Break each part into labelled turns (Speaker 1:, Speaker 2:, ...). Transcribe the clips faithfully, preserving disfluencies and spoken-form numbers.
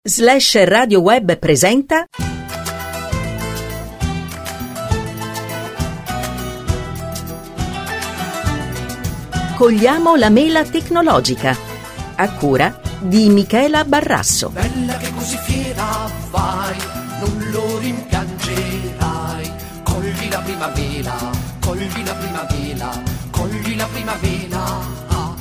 Speaker 1: Slash Radio Web presenta Cogliamo la mela tecnologica, a cura di Michela Barrasso.
Speaker 2: Bella che così fiera vai, non lo rimpiangerai. Cogli la prima mela, cogli la prima mela, cogli la prima mela. Ah.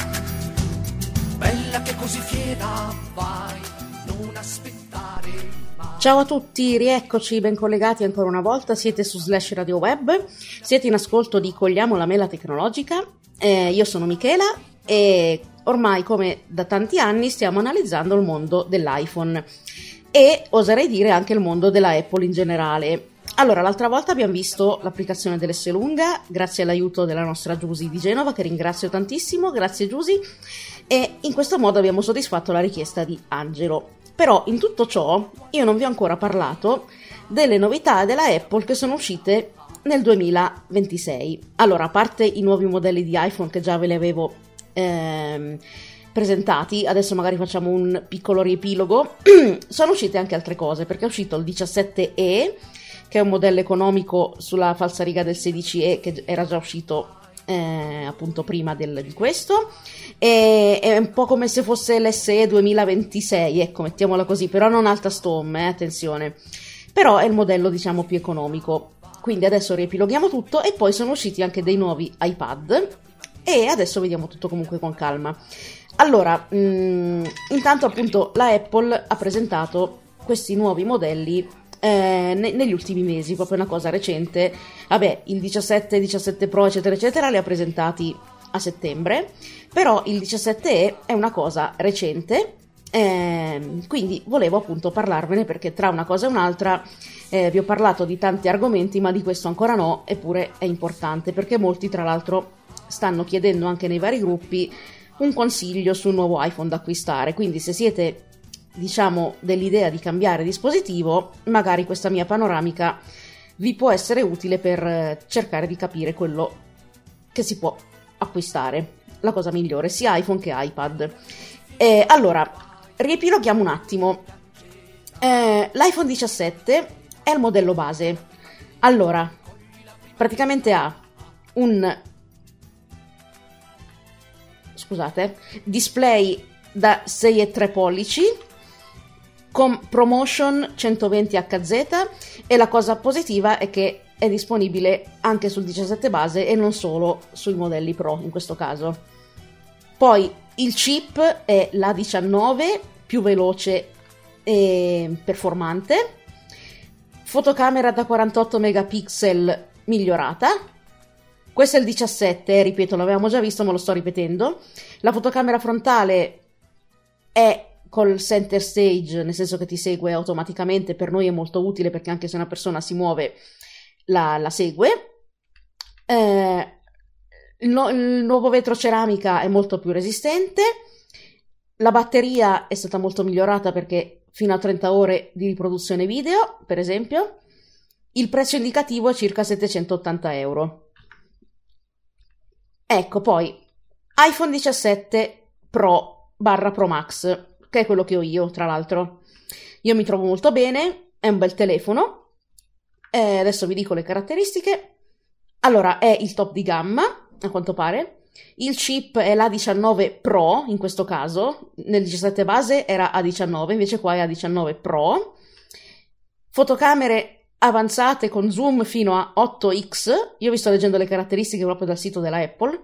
Speaker 2: Bella che così fiera vai, non aspettare mai.
Speaker 3: Ciao a tutti, rieccoci ben collegati ancora una volta, siete su Slash Radio Web, siete in ascolto di Cogliamo la mela tecnologica, eh, io sono Michela e ormai come da tanti anni stiamo analizzando il mondo dell'iPhone e oserei dire anche il mondo della Apple in generale. Allora, l'altra volta abbiamo visto l'applicazione dell'Esselunga, grazie all'aiuto della nostra Giusy di Genova, che ringrazio tantissimo, grazie Giusy, e in questo modo abbiamo soddisfatto la richiesta di Angelo. Però in tutto ciò io non vi ho ancora parlato delle novità della Apple che sono uscite nel duemilaventisei. Allora, a parte i nuovi modelli di iPhone che già ve li avevo ehm, presentati, adesso magari facciamo un piccolo riepilogo, sono uscite anche altre cose, perché è uscito il diciassette E, che è un modello economico sulla falsariga del sedici E che era già uscito eh, appunto prima del, di questo, e è un po' come se fosse l'S E duemilaventisei, ecco, mettiamola così, però non alta stomme, eh, attenzione, però è il modello diciamo più economico. Quindi adesso riepiloghiamo tutto e poi sono usciti anche dei nuovi iPad e adesso vediamo tutto comunque con calma. Allora, mh, intanto appunto la Apple ha presentato questi nuovi modelli eh, ne- negli ultimi mesi, proprio una cosa recente. Vabbè, il diciassette, diciassette Pro eccetera eccetera li ha presentati a settembre, però il diciassette E è una cosa recente, eh, quindi volevo appunto parlarvene perché tra una cosa e un'altra eh, vi ho parlato di tanti argomenti, ma di questo ancora no, eppure è importante perché molti tra l'altro stanno chiedendo anche nei vari gruppi un consiglio sul nuovo iPhone da acquistare, quindi se siete diciamo dell'idea di cambiare dispositivo, magari questa mia panoramica vi può essere utile per cercare di capire quello che si può acquistare, la cosa migliore, sia iPhone che iPad. Eh, allora, riepiloghiamo un attimo. Eh, L'iPhone diciassette è il modello base. Allora, praticamente ha un scusate, display da sei virgola tre pollici con ProMotion centoventi H Z e la cosa positiva è che è disponibile anche sul diciassette base e non solo sui modelli Pro in questo caso. Poi il chip è l'A diciannove, più veloce e performante, fotocamera da quarantotto megapixel migliorata. Questo è il diciassette, ripeto, l'avevamo già visto ma lo sto ripetendo. La fotocamera frontale è col center stage, nel senso che ti segue automaticamente, per noi è molto utile perché anche se una persona si muove la, la segue. Eh, il, no, il nuovo vetro ceramica è molto più resistente, la batteria è stata molto migliorata perché fino a trenta ore di riproduzione video, per esempio. Il prezzo indicativo è circa settecentottanta euro. Ecco, poi iPhone diciassette Pro barra Pro Max, che è quello che ho io, tra l'altro. Io mi trovo molto bene, è un bel telefono. Eh, adesso vi dico le caratteristiche. Allora, è il top di gamma, a quanto pare. Il chip è l'A diciannove Pro, in questo caso. Nel diciassette base era A diciannove, invece qua è A diciannove Pro. Fotocamere avanzate con zoom fino a otto x. Io vi sto leggendo le caratteristiche proprio dal sito della Apple.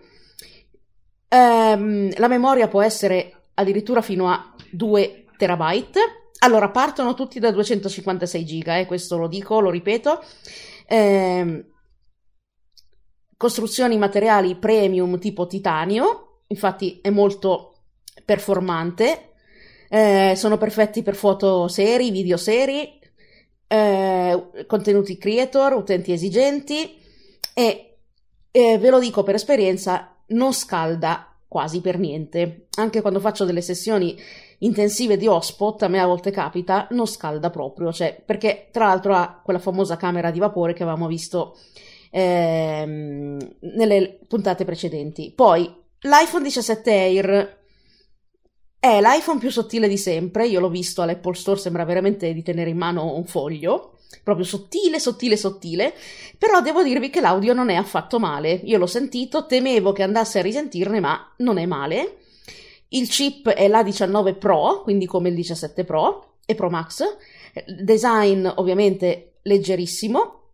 Speaker 3: Ehm, la memoria può essere addirittura fino a due terabyte. Allora, partono tutti da duecentocinquantasei giga, eh, questo lo dico, lo ripeto. Ehm, costruzioni materiali premium tipo titanio, infatti è molto performante, eh, sono perfetti per foto seri, video seri, eh, contenuti creator, utenti esigenti e eh, ve lo dico per esperienza, non scalda quasi per niente. Anche quando faccio delle sessioni intensive di hotspot, a me a volte capita, non scalda proprio, cioè, perché tra l'altro ha quella famosa camera di vapore che avevamo visto ehm, nelle puntate precedenti. Poi l'iPhone diciassette Air È l'iPhone più sottile di sempre, io l'ho visto all'Apple Store, sembra veramente di tenere in mano un foglio, proprio sottile, sottile, sottile, però devo dirvi che l'audio non è affatto male, io l'ho sentito, temevo che andasse a risentirne, ma non è male. Il chip è l'A diciannove Pro, quindi come il diciassette Pro e Pro Max, design ovviamente leggerissimo,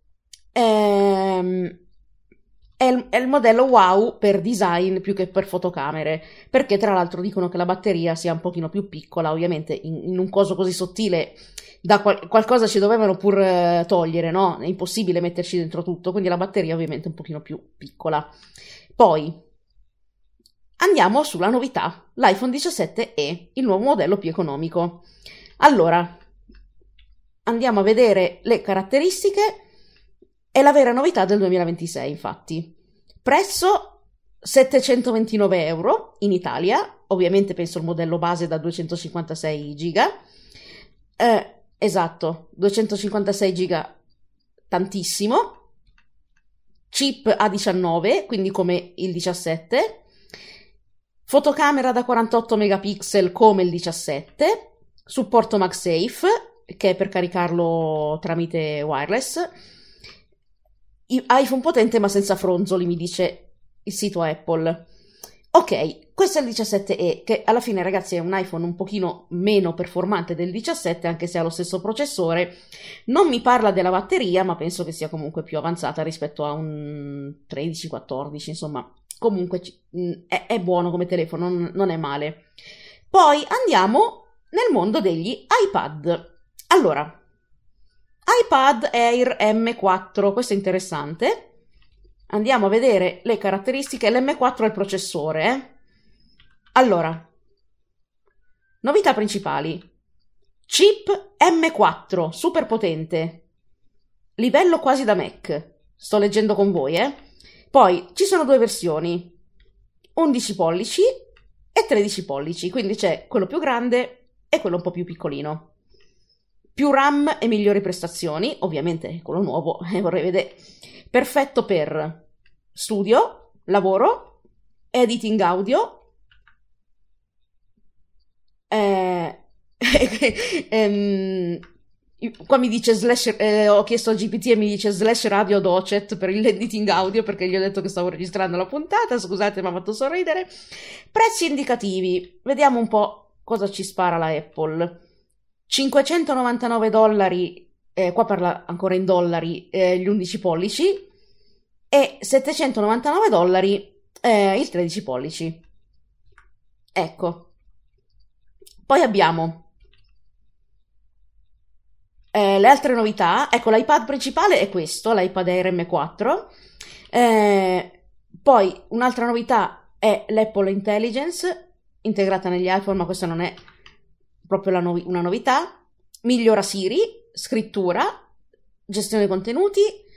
Speaker 3: ehm... È il, è il modello wow per design più che per fotocamere, perché tra l'altro dicono che la batteria sia un pochino più piccola, ovviamente in, in un coso così sottile da qual- qualcosa ci dovevano pur eh, togliere, no? È impossibile metterci dentro tutto, quindi la batteria ovviamente è un pochino più piccola. Poi andiamo sulla novità, l'iPhone diciassette e, il nuovo modello più economico. Allora, andiamo a vedere le caratteristiche. È la vera novità del duemilaventisei, infatti. Prezzo settecentoventinove euro in Italia, ovviamente penso il modello base da duecentocinquantasei giga. Eh, esatto, duecentocinquantasei giga, tantissimo. Chip A diciannove, quindi come il diciassette. Fotocamera da quarantotto megapixel come il diciassette. Supporto MagSafe, che è per caricarlo tramite wireless. iPhone potente ma senza fronzoli, mi dice il sito Apple. Ok, questo è il diciassette e, che alla fine, ragazzi, è un iPhone un pochino meno performante del diciassette, anche se ha lo stesso processore. Non mi parla della batteria, ma penso che sia comunque più avanzata rispetto a un tredici quattordici, insomma, comunque è, è buono come telefono, non, non è male. Poi andiamo nel mondo degli iPad. Allora, iPad Air M quattro, questo è interessante. Andiamo a vedere le caratteristiche. L'M quattro è il processore. Eh? Allora, novità principali. Chip M quattro, super potente. Livello quasi da Mac. Sto leggendo con voi, eh. Poi ci sono due versioni. undici pollici e tredici pollici. Quindi c'è quello più grande e quello un po' più piccolino. Più RAM e migliori prestazioni, ovviamente quello nuovo, eh, vorrei vedere. Perfetto per studio, lavoro, editing audio, eh, ehm, qua mi dice slash, eh, ho chiesto a G P T e mi dice slash radio docet per l'editing audio, perché gli ho detto che stavo registrando la puntata, scusate, mi ha fatto sorridere. Prezzi indicativi, vediamo un po' cosa ci spara la Apple. cinquecentonovantanove dollari, eh, qua parla ancora in dollari, eh, gli undici pollici, e settecentonovantanove dollari eh, il tredici pollici. Ecco. Poi abbiamo eh, le altre novità. Ecco, l'iPad principale è questo, l'iPad Air M quattro. Eh, poi un'altra novità è l'Apple Intelligence, integrata negli iPhone, ma questa non è proprio la novi- una novità. Migliora Siri, scrittura, gestione contenuti,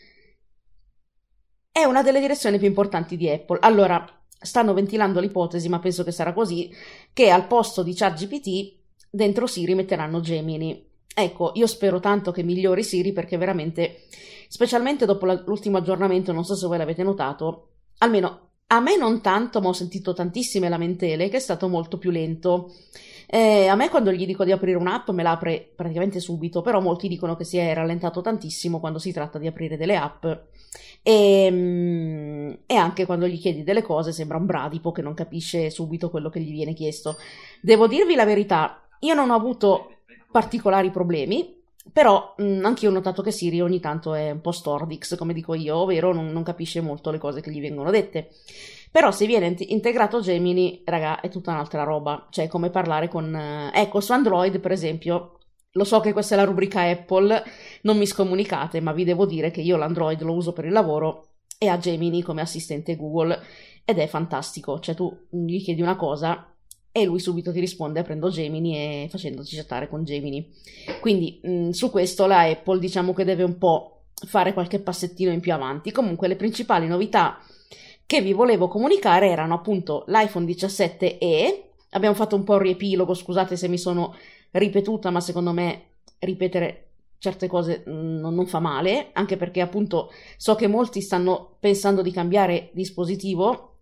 Speaker 3: è una delle direzioni più importanti di Apple. Allora, stanno ventilando l'ipotesi, ma penso che sarà così, che al posto di ChatGPT dentro Siri metteranno Gemini. Ecco, io spero tanto che migliori Siri, perché veramente, specialmente dopo la- l'ultimo aggiornamento, non so se voi l'avete notato, almeno a me non tanto, ma ho sentito tantissime lamentele che è stato molto più lento. Eh, a me quando gli dico di aprire un'app me la apre praticamente subito, però molti dicono che si è rallentato tantissimo quando si tratta di aprire delle app e, mm, e anche quando gli chiedi delle cose sembra un bradipo che non capisce subito quello che gli viene chiesto. Devo dirvi la verità, io non ho avuto particolari problemi, però mh, anche io ho notato che Siri ogni tanto è un po' stordix, come dico io, ovvero non, non capisce molto le cose che gli vengono dette. Però se viene int- integrato Gemini, raga, è tutta un'altra roba. Cioè, è come parlare con... eh, Ecco, su Android, per esempio, lo so che questa è la rubrica Apple, non mi scomunicate, ma vi devo dire che io l'Android lo uso per il lavoro e ha Gemini come assistente Google, ed è fantastico. Cioè, tu gli chiedi una cosa e lui subito ti risponde aprendo Gemini e facendoci chattare con Gemini. Quindi, mh, su questo la Apple, diciamo che deve un po' fare qualche passettino in più avanti. Comunque, le principali novità che vi volevo comunicare erano appunto l'iPhone diciassette e, abbiamo fatto un po' un riepilogo, scusate se mi sono ripetuta, ma secondo me ripetere certe cose mh, non, non fa male, anche perché appunto so che molti stanno pensando di cambiare dispositivo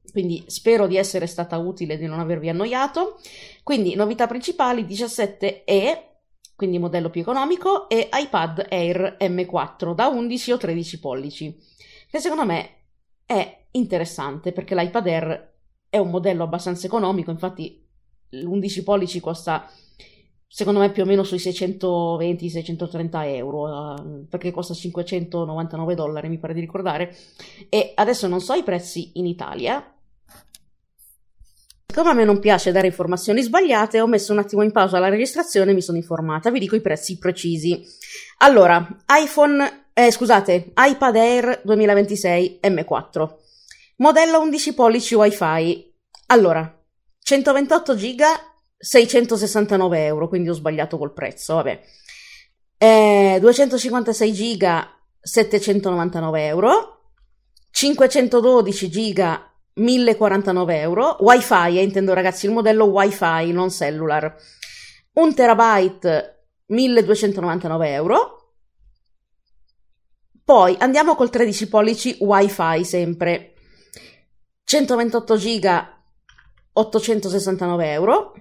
Speaker 3: quindi spero di essere stata utile e di non avervi annoiato. Quindi novità principali: diciassette E, quindi modello più economico, e iPad Air M quattro da undici o tredici pollici, che secondo me è interessante perché l'iPad Air è un modello abbastanza economico. Infatti l'undici pollici costa secondo me più o meno sui seicentoventi seicentotrenta euro, eh, perché costa cinquecentonovantanove dollari mi pare di ricordare, e adesso non so i prezzi in Italia. Come a me non piace dare informazioni sbagliate, ho messo un attimo in pausa la registrazione e mi sono informata, vi dico i prezzi precisi. Allora, iPhone, eh, scusate, iPad Air duemilaventisei M quattro, modello undici pollici Wi-Fi. Allora, centoventotto giga, seicentosessantanove euro, quindi ho sbagliato col prezzo, vabbè. Eh, duecentocinquantasei giga, settecentonovantanove euro, cinquecentododici giga, millequarantanove euro, Wi-Fi, eh, intendo ragazzi il modello Wi-Fi, non cellular, un terabyte, milleduecentonovantanove euro. Poi andiamo col tredici pollici Wi-Fi sempre, centoventotto giga, ottocentosessantanove euro.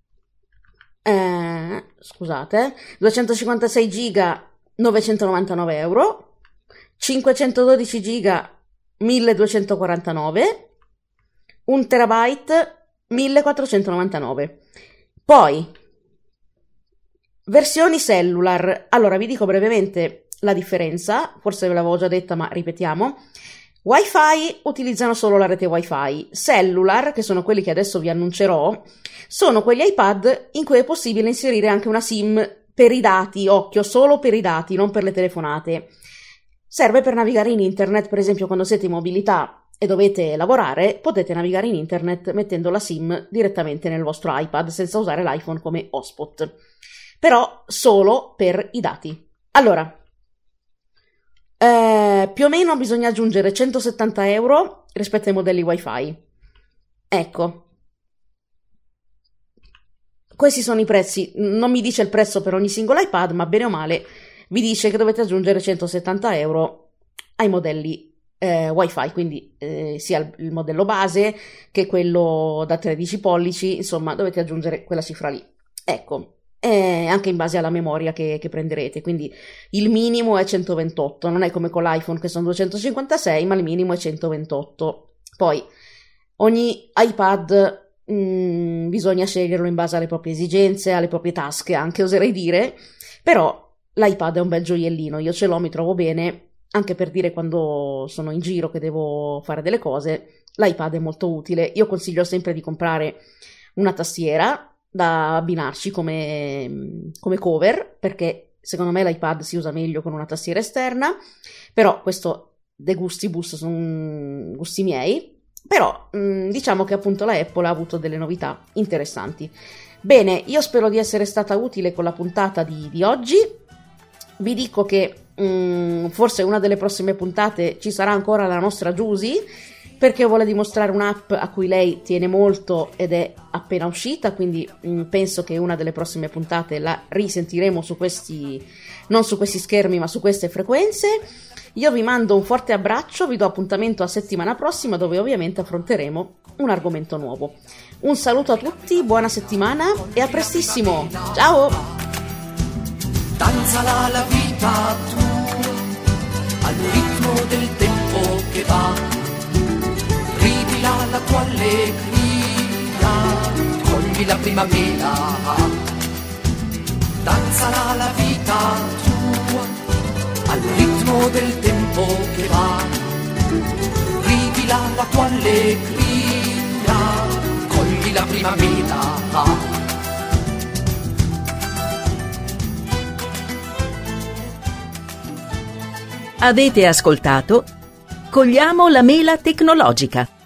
Speaker 3: Eh, scusate, duecentocinquantasei giga, novecentonovantanove euro, cinquecentododici giga, milleduecentoquarantanove, un terabyte, millequattrocentonovantanove. Poi versioni cellular. Allora vi dico brevemente la differenza, forse ve l'avevo già detta ma ripetiamo. Wi-Fi utilizzano solo la rete Wi-Fi, cellular, che sono quelli che adesso vi annuncerò, sono quegli iPad in cui è possibile inserire anche una SIM per i dati, occhio, solo per i dati, non per le telefonate. Serve per navigare in internet, per esempio quando siete in mobilità e dovete lavorare, potete navigare in internet mettendo la SIM direttamente nel vostro iPad senza usare l'iPhone come hotspot, però solo per i dati. Allora, Eh, più o meno bisogna aggiungere centosettanta euro rispetto ai modelli Wi-Fi. Ecco, questi sono i prezzi. Non mi dice il prezzo per ogni singolo iPad, ma bene o male vi dice che dovete aggiungere centosettanta euro ai modelli eh, Wi-Fi, quindi eh, sia il, il modello base che quello da tredici pollici, insomma dovete aggiungere quella cifra lì. Ecco, e anche in base alla memoria che, che prenderete, quindi il minimo è centoventotto, non è come con l'iPhone che sono duecentocinquantasei, ma il minimo è centoventotto. Poi ogni iPad mh, bisogna sceglierlo in base alle proprie esigenze, alle proprie tasche anche, oserei dire, però l'iPad è un bel gioiellino, io ce l'ho, mi trovo bene, anche per dire quando sono in giro che devo fare delle cose, l'iPad è molto utile. Io consiglio sempre di comprare una tastiera da abbinarci come, come cover, perché secondo me l'iPad si usa meglio con una tastiera esterna, però questo de gustibus sono gusti miei, però mh, diciamo che appunto la Apple ha avuto delle novità interessanti. Bene, io spero di essere stata utile con la puntata di, di oggi. Vi dico che mh, forse una delle prossime puntate ci sarà ancora la nostra Giusy, perché vuole dimostrare un'app a cui lei tiene molto ed è appena uscita, quindi mh, penso che una delle prossime puntate la risentiremo su questi, non su questi schermi ma su queste frequenze. Io vi mando un forte abbraccio, vi do appuntamento a settimana prossima dove ovviamente affronteremo un argomento nuovo. Un saluto a tutti, buona settimana e a prestissimo, ciao!
Speaker 2: Danzala la vita tu, al ritmo del tempo che va, rivila la tua allegria, cogli la primavera. Danzala la vita tua, al ritmo del tempo che va, rivila la tua allegria, cogli la primavera.
Speaker 1: Avete ascoltato Cogliamo la mela tecnologica,